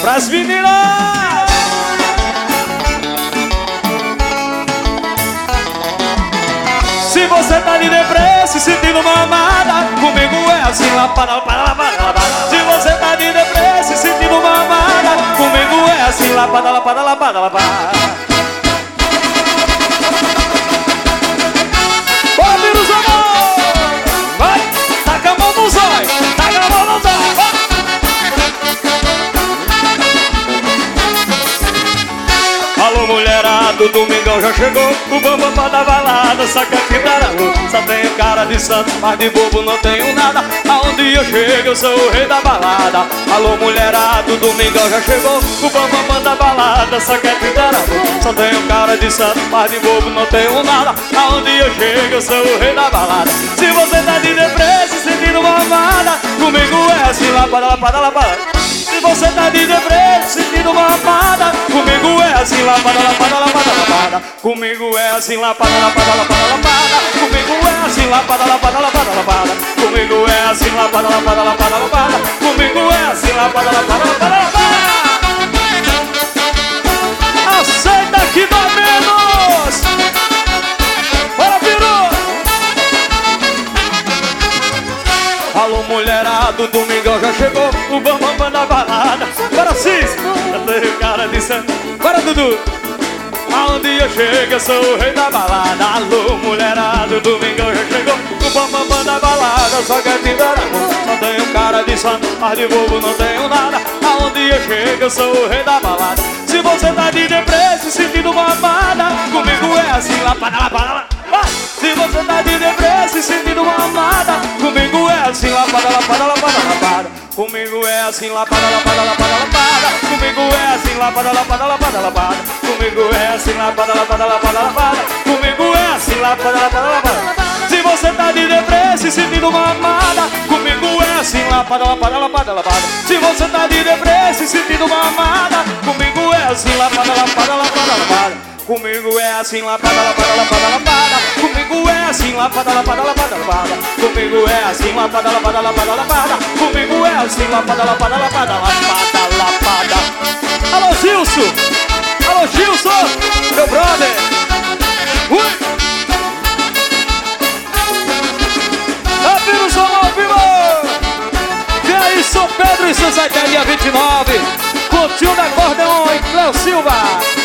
Pras meninas! Se você tá de deprê, se sentindo uma amada, comigo é assim, lapada, lapada, lapada, lapada. Se você tá de deprê, se sentindo uma amada, comigo é assim, lapada, lapada, lapada, lapada. Bora, vírus, amor! Vai! Taca a mão no zóio! Taca a mão no zóio! Vai! Alô, mulherada, o domingão já chegou. O bambam da balada, saca que tarango. Só tenho cara de santo, mas de bobo não tenho nada. Aonde eu chego, eu sou o rei da balada. Alô, mulherada, o domingão já chegou. O bambam da balada, saca que tarango. Só tenho cara de santo, mas de bobo não tenho nada. Aonde eu chego, eu sou o rei da balada. Se você tá de deprê, se sentindo uma amada, comigo é assim, lapada, lapada, lapada. Se você tá de deprê, sentindo uma amada, comigo é assim, lapada, lapada, lapada, lapada. Comigo é assim, lapada, lapada, lapada, lapada. Comigo é assim, lapada, lapada, lapada, lapada. Comigo é assim, lapada, lapada, lapada, lapada. Comigo é assim, lapada, lapada, lapada, lapada. Aceita que dá menos. Bora, virou. Alô, mulherada, o domingão já chegou. O bambam da balada. Bora, Cis. Eu tenho cara de santo. Bora, Dudu. Aonde eu chego, eu sou o rei da balada. Alô, mulherada, o domingão já chegou. O bambam da balada, só quer te dar amor. Só tenho cara de santo, mas de bobo não tenho nada. Aonde eu chego, eu sou o rei da balada. Se você tá de deprê, se sentindo uma amada, comigo é assim, lapada, lapada, lapada. Se você tá de deprê, se sentindo uma amada, comigo é assim, lapada, lapada, lapada, lapada. Comigo é assim, lapada, lapada, lapada, lapada. Comigo é assim, lapada, lapada, lapada, lapada. Comigo é assim, lapada, lapada, lapada, lapada. Comigo é assim, lapada, lapada, lapada. Se você tá de deprê, se sentindo uma amada, comigo é assim, lapada, lapada, lapada, lapada. Se você tá de deprê, se sentindo uma amada, comigo é assim, lapada, lapada, lapada, lapada. Comigo é assim, lapada, lapada, lapada, lapada. Comigo é assim, lapada, lapada, lapada, lapada. Comigo é assim, lapada, lapada, lapada, lapada. Comigo é assim, lapada, lapada, lapada, lapada, lapada. Alô, Gilson! Alô, Gilson! Meu brother! Ui! É vírus ao vivo! E aí, São Pedro e São Zé, dia 29. Curtiu da Acordeon e Cléo Silva.